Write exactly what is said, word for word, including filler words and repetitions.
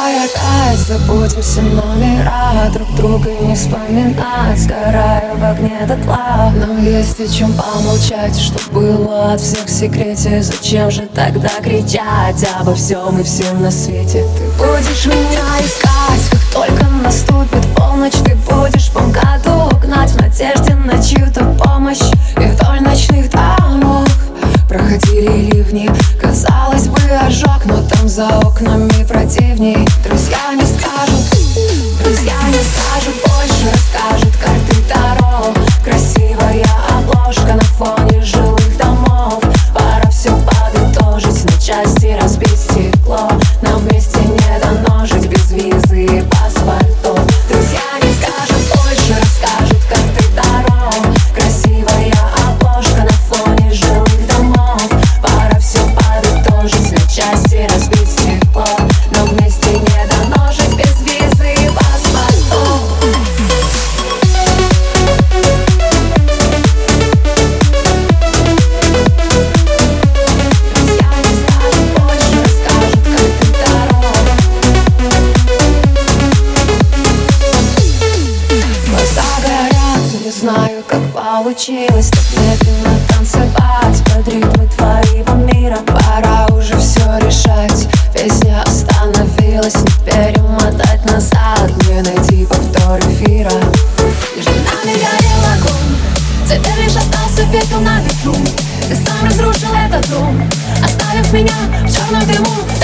Давай опять забудем все номера, друг друга не вспоминать, сгорая в огне дотла. Нам есть о чем помолчать, что было от всех в секрете. Зачем же тогда кричать обо всем и всем на свете? Ты будешь меня искать, как только наступит полночь. Ты будешь по МКАДу гнать в надежде на чью-то помощь. И вдоль ночных домов проходили ливни. Казалось бы, ожог, но там за окнами противней. Друзья не скажут, друзья не скажут больше. Расскажут карты Таро, красивая обложка на фоне жилых домов. Пора все подытожить, на части разбить стекло. Нам вместе не дано жить без визы и паспортов. Друзья не скажут больше, расскажут карты Таро, красивая обложка на фоне жилых домов. Пора все подытожить, на части разбить стекло. Но вместе не дано жить без визы и паспортов. Друзья не скажут больше, расскажут карты Таро. Глаза горят, не знаю, как получилось так медленно танцевать под ритмы твоего мира. Пора уже все решать, песня остановилась. Не перемотать назад, не найти повтор эфира. Между нами горел огонь, теперь лишь остался пепел на ветру. Ты сам разрушил этот дом, оставив меня в черном дыму.